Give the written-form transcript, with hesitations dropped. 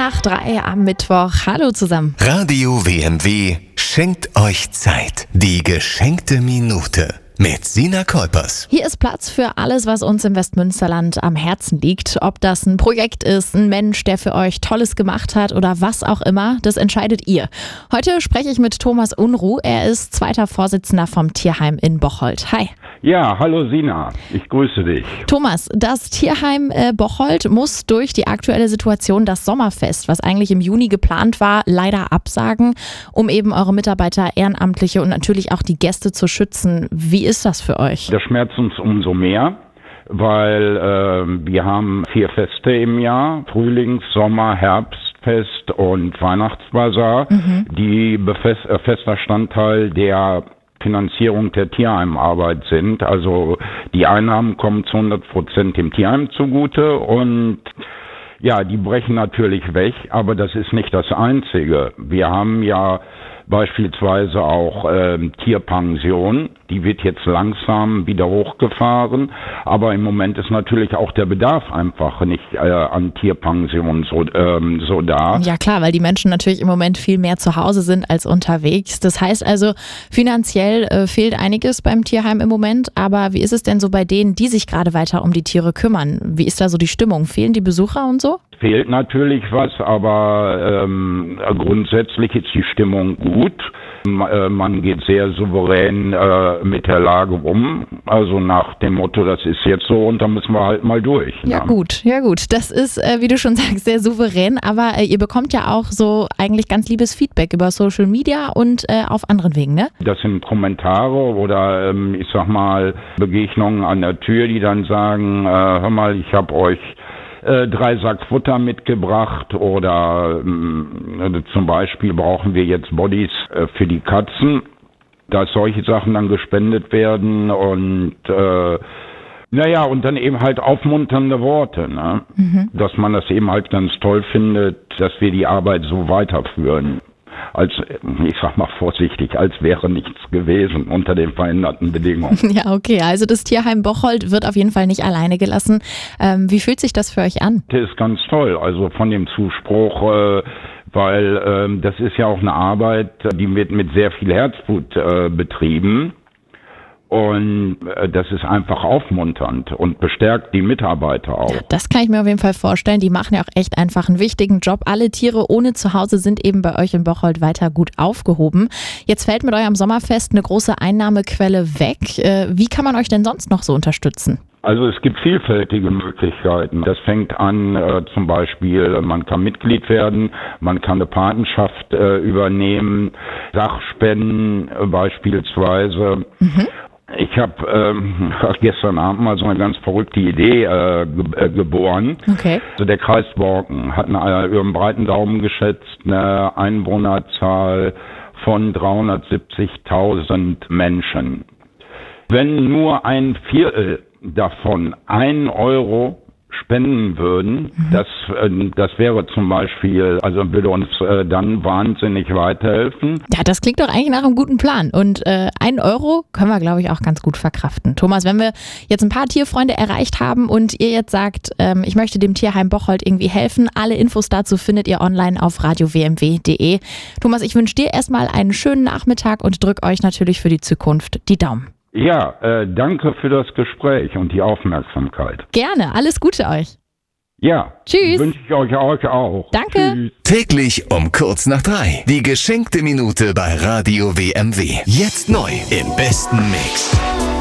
nach 3 am Mittwoch. Hallo zusammen. Radio WMW schenkt euch Zeit. Die geschenkte Minute mit Sina Kolpers. Hier ist Platz für alles, was uns im Westmünsterland am Herzen liegt. Ob das ein Projekt ist, ein Mensch, der für euch Tolles gemacht hat oder was auch immer, das entscheidet ihr. Heute spreche ich mit Thomas Unruh. Er ist zweiter Vorsitzender vom Tierheim in Bocholt. Hi. Ja, hallo Sina, ich grüße dich. Thomas, das Tierheim Bocholt muss durch die aktuelle Situation das Sommerfest, was eigentlich im Juni geplant war, leider absagen, um eben eure Mitarbeiter, Ehrenamtliche und natürlich auch die Gäste zu schützen. Wie ist das für euch? Das schmerzt uns umso mehr, weil wir haben 4 Feste im Jahr, Frühlings-, Sommer-, Herbstfest und Weihnachtsbasar, die fester Bestandteil der Finanzierung der Tierheimarbeit sind. Also die Einnahmen kommen zu 100% dem Tierheim zugute und ja, die brechen natürlich weg, aber das ist nicht das Einzige. Wir haben ja beispielsweise auch Tierpension, die wird jetzt langsam wieder hochgefahren, aber im Moment ist natürlich auch der Bedarf einfach nicht an Tierpension so da. Ja klar, weil die Menschen natürlich im Moment viel mehr zu Hause sind als unterwegs. Das heißt also, finanziell fehlt einiges beim Tierheim im Moment, aber wie ist es denn so bei denen, die sich gerade weiter um die Tiere kümmern? Wie ist da so die Stimmung? Fehlen die Besucher und so? Fehlt natürlich was, aber grundsätzlich ist die Stimmung gut. Man geht sehr souverän mit der Lage um. Also nach dem Motto, das ist jetzt so und da müssen wir halt mal durch. Ja gut. Das ist, wie du schon sagst, sehr souverän. Aber ihr bekommt ja auch so eigentlich ganz liebes Feedback über Social Media und auf anderen Wegen, ne? Das sind Kommentare oder ich sag mal Begegnungen an der Tür, die dann sagen, hör mal, ich habe euch 3 Sack Futter mitgebracht oder zum Beispiel brauchen wir jetzt Bodies für die Katzen, dass solche Sachen dann gespendet werden und und dann eben halt aufmunternde Worte, ne? Dass man das eben halt ganz toll findet, dass wir die Arbeit so weiterführen. Als, ich sag mal vorsichtig, als wäre nichts gewesen unter den veränderten Bedingungen. Ja, okay, also das Tierheim Bocholt wird auf jeden Fall nicht alleine gelassen. Wie fühlt sich das für euch an? Das ist ganz toll, also von dem Zuspruch, weil das ist ja auch eine Arbeit, die wird mit sehr viel Herzblut betrieben. Und das ist einfach aufmunternd und bestärkt die Mitarbeiter auch. Ja, das kann ich mir auf jeden Fall vorstellen. Die machen ja auch echt einfach einen wichtigen Job. Alle Tiere ohne Zuhause sind eben bei euch in Bocholt weiter gut aufgehoben. Jetzt fällt mit eurem Sommerfest eine große Einnahmequelle weg. Wie kann man euch denn sonst noch so unterstützen? Also es gibt vielfältige Möglichkeiten. Das fängt an zum Beispiel, man kann Mitglied werden, man kann eine Patenschaft übernehmen, Sachspenden beispielsweise. Ich habe gestern Abend mal so eine ganz verrückte Idee geboren. Okay. Also der Kreis Borken hat über einen breiten Daumen geschätzt eine Einwohnerzahl von 370.000 Menschen. Wenn nur ein Viertel davon 1 Euro spenden würden, das wäre zum Beispiel, also würde uns dann wahnsinnig weiterhelfen. Ja, das klingt doch eigentlich nach einem guten Plan und 1 Euro können wir, glaube ich, auch ganz gut verkraften. Thomas, wenn wir jetzt ein paar Tierfreunde erreicht haben und ihr jetzt sagt, ich möchte dem Tierheim Bocholt irgendwie helfen, alle Infos dazu findet ihr online auf radiowmw.de. Thomas, ich wünsche dir erstmal einen schönen Nachmittag und drück euch natürlich für die Zukunft die Daumen. Ja, danke für das Gespräch und die Aufmerksamkeit. Gerne, alles Gute euch. Ja, tschüss. Wünsche ich euch auch. Danke. Tschüss. Täglich um kurz nach 3. Die geschenkte Minute bei Radio WMW. Jetzt neu im besten Mix.